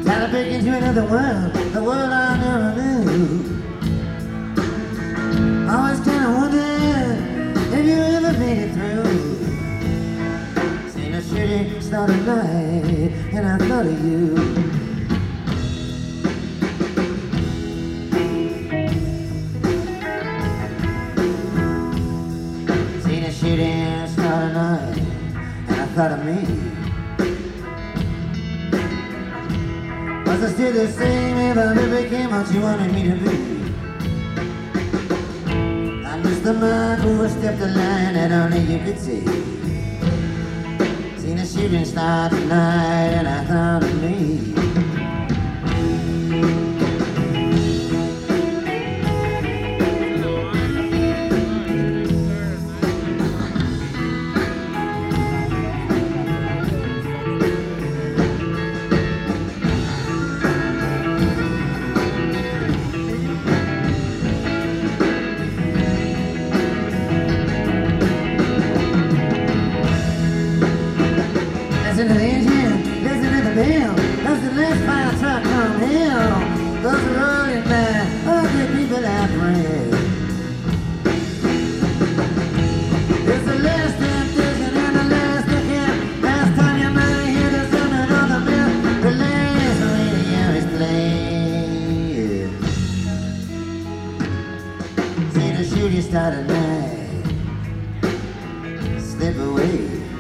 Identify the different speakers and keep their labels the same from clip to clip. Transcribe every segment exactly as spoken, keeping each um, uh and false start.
Speaker 1: Try to break into another world, the world I never knew. Always kinda wondered if you ever made it through. Seen a shooting start at night, and I thought of you. Seen a shooting start at night, and I thought of me. Was I still the same if I ever became what you wanted me to be? I missed the man who stepped the line that only you could see. Seen a shooting star tonight and I thought of me. Listen to the engine, listen to the bell. That's the last fire truck from hell. Those are rolling by, all the people I pray. It's the last temptation and the last account. Last time you might hear the sound of the bell. The last radio is playing. See the shooting star tonight slip away.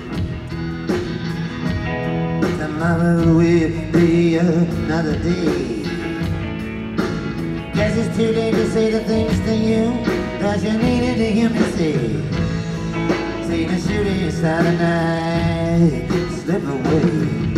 Speaker 1: Tomorrow will be another day. Guess it's too late to say the things to you that you needed to hear me say. See the shooting star tonight slip away.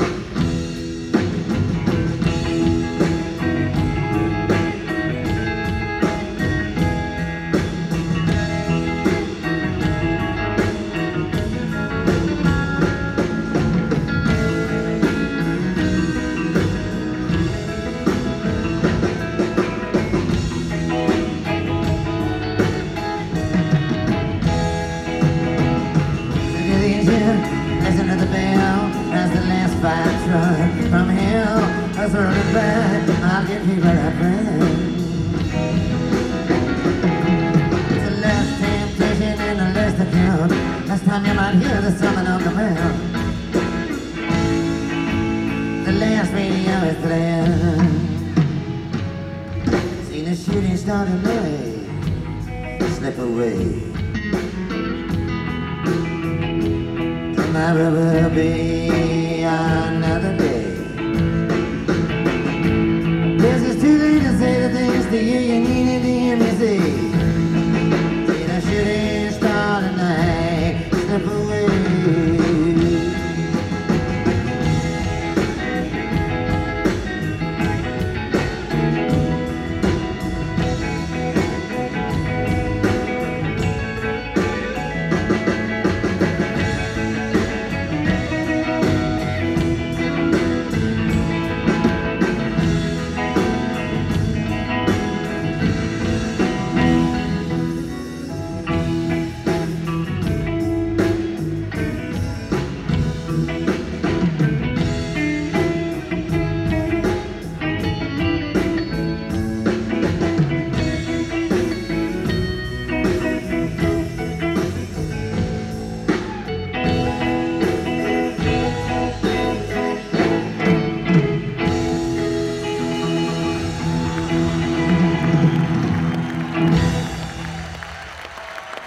Speaker 1: Listen to the bell as the last fire truck from hell is running back. I'll give people a friend. It's the last temptation and the last account. Last time you might hear the summon of the bell. The last radio is playing. Seen the shooting star tonight slip away. Tomorrow will be